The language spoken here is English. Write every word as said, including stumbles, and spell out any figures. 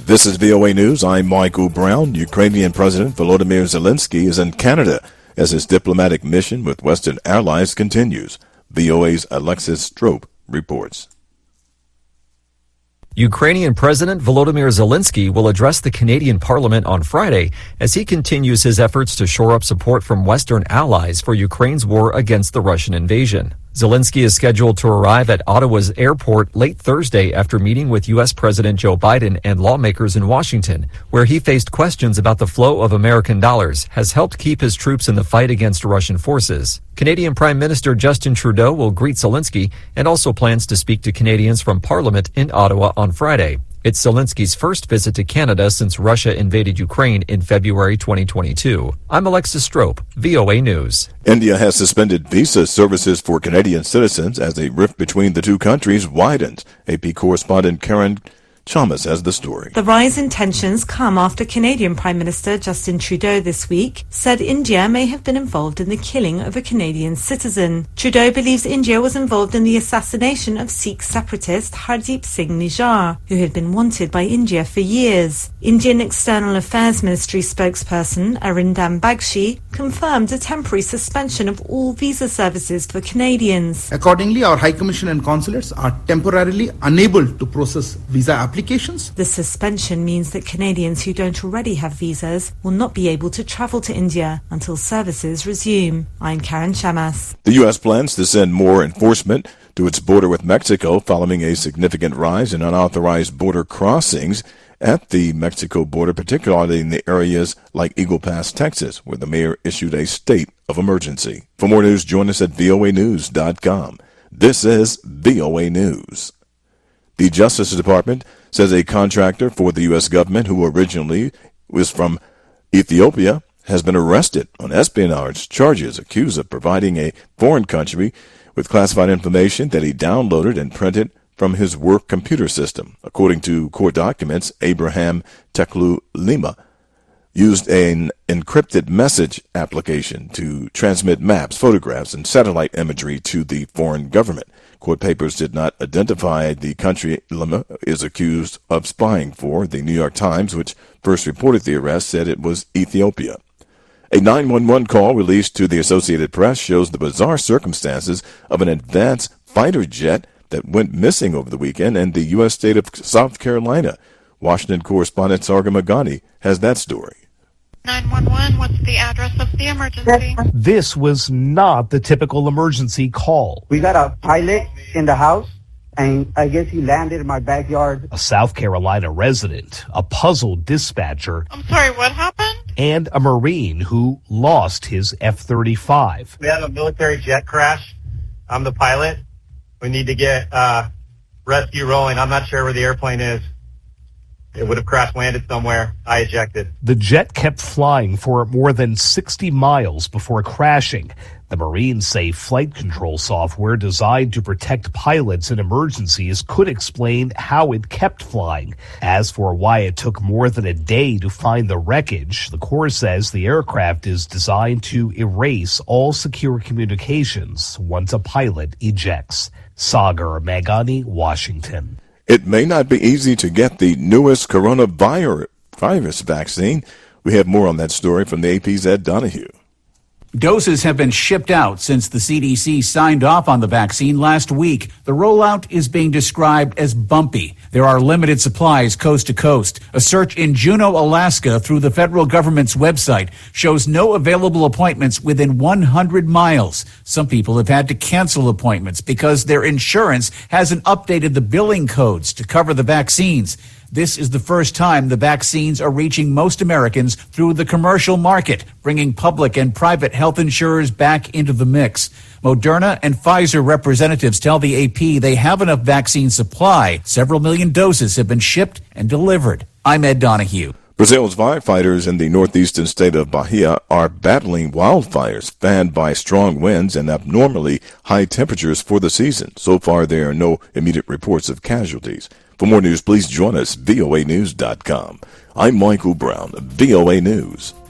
This is V O A News. I'm Michael Brown. Ukrainian President Volodymyr Zelensky is in Canada as his diplomatic mission with Western allies continues. V O A's Alexis Strope reports. Ukrainian President Volodymyr Zelensky will address the Canadian Parliament on Friday as he continues his efforts to shore up support from Western allies for Ukraine's war against the Russian invasion. Zelensky is scheduled to arrive at Ottawa's airport late Thursday after meeting with U S President Joe Biden and lawmakers in Washington, where he faced questions about the flow of American dollars has helped keep his troops in the fight against Russian forces. Canadian Prime Minister Justin Trudeau will greet Zelensky and also plans to speak to Canadians from Parliament in Ottawa on Friday. It's Zelensky's first visit to Canada since Russia invaded Ukraine in February twenty twenty-two. I'm Alexis Strope, V O A News. India has suspended visa services for Canadian citizens as a rift between the two countries widens. A P correspondent Karen Chalmers has the story. The rise in tensions come after Canadian Prime Minister Justin Trudeau this week said India may have been involved in the killing of a Canadian citizen. Trudeau believes India was involved in the assassination of Sikh separatist Hardeep Singh Nijjar, who had been wanted by India for years. Indian External Affairs Ministry spokesperson Arindam Bagchi confirmed a temporary suspension of all visa services for Canadians. Accordingly, our High Commission and consulates are temporarily unable to process visa applications. The suspension means that Canadians who don't already have visas will not be able to travel to India until services resume. I'm Karen Chamas. The U S plans to send more enforcement to its border with Mexico following a significant rise in unauthorized border crossings at the Mexico border, particularly in the areas like Eagle Pass, Texas, where the mayor issued a state of emergency. For more news, join us at V O A news dot com. This is V O A News. The Justice Department says a contractor for the U S government who originally was from Ethiopia has been arrested on espionage charges, accused of providing a foreign country with classified information that he downloaded and printed from his work computer system. According to court documents, Abraham Teklu Lima used an encrypted message application to transmit maps, photographs, and satellite imagery to the foreign government. Court papers did not identify the country Lima is accused of spying for. The New York Times, which first reported the arrest, said it was Ethiopia. A nine one one call released to the Associated Press shows the bizarre circumstances of an advanced fighter jet that went missing over the weekend in the U S state of South Carolina. Washington correspondent Sarga Magani has that story. nine one one, what's the address of the emergency? This was not the typical emergency call. We got a pilot in the house, and I guess he landed in my backyard. A South Carolina resident, a puzzled dispatcher. I'm sorry, what happened? And a Marine who lost his F thirty-five. We have a military jet crash. I'm the pilot. We need to get uh, rescue rolling. I'm not sure where the airplane is. It would have crash landed somewhere. I ejected. The jet kept flying for more than sixty miles before crashing. The Marines say flight control software designed to protect pilots in emergencies could explain how it kept flying. As for why it took more than a day to find the wreckage, the Corps says the aircraft is designed to erase all secure communications once a pilot ejects. Sagar Magani, Washington. It may not be easy to get the newest coronavirus virus vaccine. We have more on that story from the A P's Ed Donahue. Doses have been shipped out since the C D C signed off on the vaccine last week. The rollout is being described as bumpy. There are limited supplies coast to coast. A search in Juneau, Alaska through the federal government's website shows no available appointments within one hundred miles. Some people have had to cancel appointments because their insurance hasn't updated the billing codes to cover the vaccines. This is the first time the vaccines are reaching most Americans through the commercial market, bringing public and private health insurers back into the mix. Moderna and Pfizer representatives tell the A P they have enough vaccine supply. Several million doses have been shipped and delivered. I'm Ed Donahue. Brazil's firefighters in the northeastern state of Bahia are battling wildfires fanned by strong winds and abnormally high temperatures for the season. So far, there are no immediate reports of casualties. For more news, please join us, V O A news dot com. I'm Michael Brown, V O A News.